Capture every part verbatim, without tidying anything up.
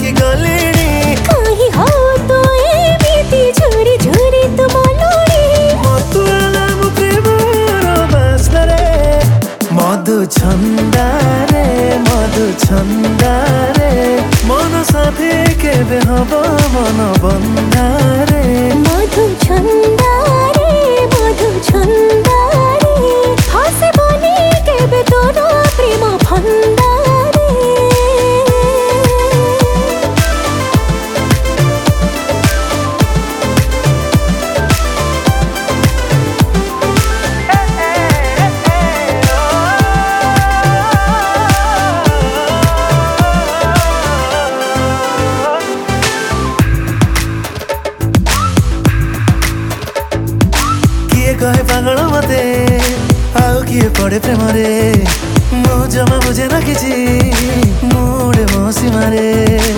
कि गलिणी कहीं हो तो एमिति झुरी झुरी तुम लोड़ी मतुआला मो प्रेमर बास्नारे मधु छंदारे मधु छंदारे मन साथी केबे हब मन बंधारे मधु छंदारे मधु छंदारे हसबनी केबे तोर प्रेम फंदारे कहे पागल मते आउ किए पड़े प्रेम रे मु जमा बुझे ना किछि मुड़े मौसी मारे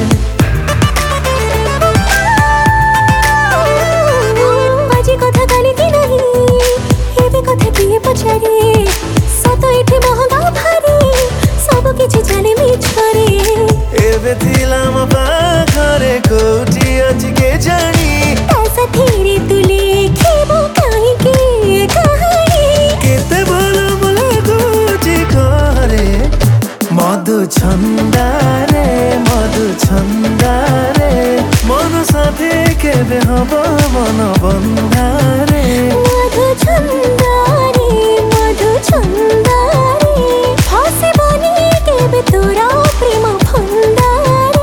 आज कथा काली की नहीं एबे कथा किए पछारे सत एठी महंगा भारी सब किछि जाने मिछरे एबे थिला म पाखरे कोठी अछि के जानी ऐसा धीरे तू लिखिबो काहे के कहानी केते भलो भलो कोठी करे मधु छंदारे मधु छंदारे मन साथी केबे हब मन बंधारे मधु छंदारे मधु छंदारे हसबनी केबे तोरा प्रेम फंदारे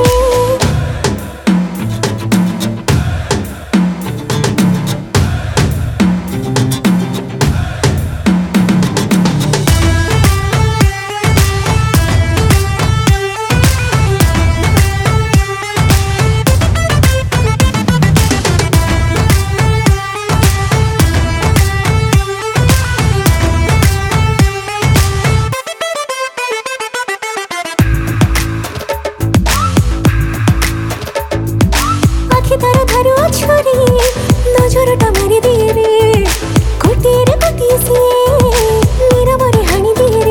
तारा थारू छोरी नजरटा मारी दिए रे गोटे रे गोटे से मेरा मरे हानी दिए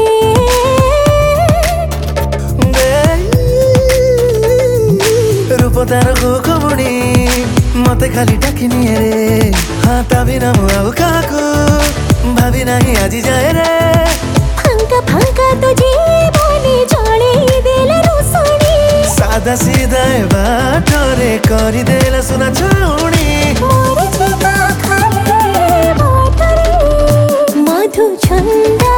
रे रूप तार कोकमुणी मते खाली डाकिनी रे हाँ तभी ना मु आउ काकू भाभी नहीं आजी जाए रे फांका फांका तो जीवने जले देला रोसणी सादा सीधा बाटरे करी देला सुना छाउणी मोर जीवा खाले बाटरे मधु छंदा